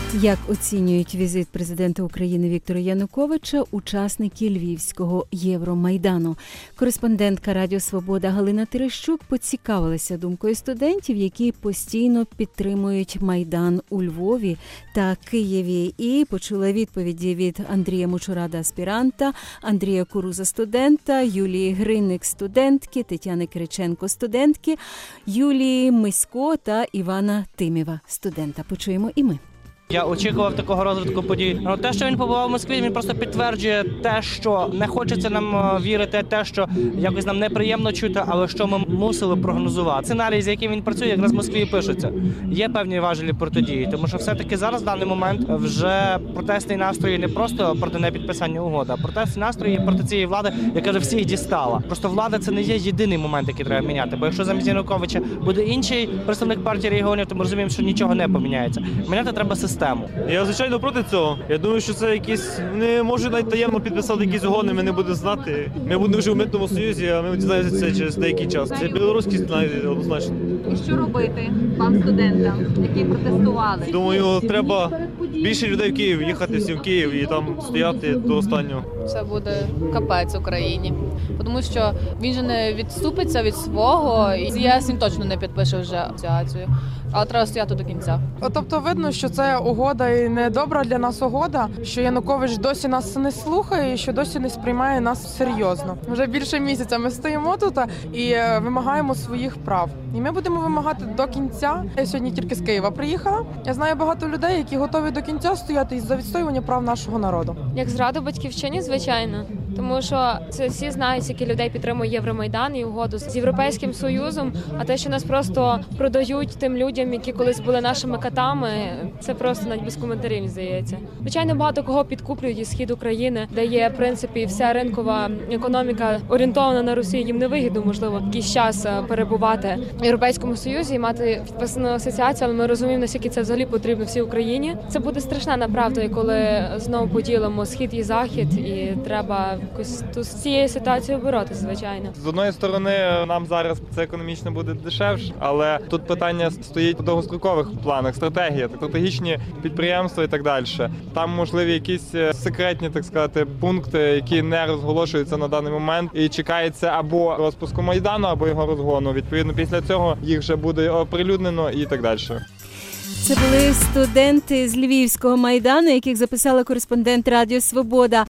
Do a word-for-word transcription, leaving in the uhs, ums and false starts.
Як оцінюють візит президента України Віктора Януковича учасники Львівського Євромайдану? Кореспондентка Радіо Свобода Галина Терещук поцікавилася думкою студентів, які постійно підтримують Майдан у Львові та Києві, і почула відповіді від Андрія Мочурада, аспіранта, Андрія Куруза, студента, Юлії Гринник, студентки, Тетяни Кириченко, студентки, Юлії Мисько та Івана Тимєва, студента. Почуємо і ми. Я очікував такого розвитку подій. Але те, що він побував в Москві, він просто підтверджує те, що не хочеться нам вірити, те, що якось нам неприємно чути, але що ми мусили прогнозувати. Сценарій, з яким він працює, якраз в Москві пишеться. Є певні важелі протидії, тому що все-таки зараз, в даний момент, вже протестні настрої не просто проти непідписання угоди, а протестні настрої проти цієї влади, яка вже всіх дістала. Просто влада – це не є єдиний момент, який треба міняти. Бо якщо замість Януковича буде інший представник партії регіонів, то ми розуміємо, що нічого не поміняється. Міняти треба систему. Я, звичайно, проти цього. Я думаю, що це якісь... Не можуть навіть таємно підписати якісь угоди, ми не будемо знати. Ми будемо вже в Митному Союзі, а ми дізнаємося це через деякий час. Це білоруський сценарій, однозначно. І що робити вам, студентам, які протестували? Думаю, треба більше людей в Київ, їхати всі в Київ і там стояти до останнього. Це буде капець Україні. Тому що він же не відступиться від свого, і з ЄС він точно не підпише вже асоціацію. Але треба стояти до кінця. Тобто видно, що це угода і не добра для нас угода, що Янукович досі нас не слухає і що досі не сприймає нас серйозно. Вже більше місяця ми стоїмо тут і вимагаємо своїх прав. І ми будемо вимагати до кінця. Я сьогодні тільки з Києва приїхала. Я знаю багато людей, які готові до кінця стояти за відстоювання прав нашого народу. Як зраду батьківщині, звичайно. Тому що це всі знають, скільки людей підтримує Євромайдан і угоду з Європейським Союзом, а те, що нас просто продають тим людям, які колись були нашими катами, це просто навіть без коментарів, здається. Звичайно, багато кого підкуплюють із схід України, де є, в принципі, вся ринкова економіка орієнтована на Росію. Їм невигідно, можливо, якийсь час перебувати в Європейському Союзі і мати підписану асоціацію, але ми розуміємо, наскільки це взагалі потрібно всій Україні. Це буде страшна неправда, коли знову поділимо схід і захід, і треба якось з цією ситуацією боротися, звичайно. З одної сторони, нам зараз це економічно буде дешевше, але тут питання стоїть в довгострокових планах, стратегія, стратегічні підприємства і так далі. Там можливі якісь секретні, так сказати, пункти, які не розголошуються на даний момент і чекається або розпуску Майдану, або його розгону. Відповідно, після цього їх вже буде оприлюднено і так далі. Це були студенти з Львівського Майдану, яких записала кореспондент Радіо Свобода.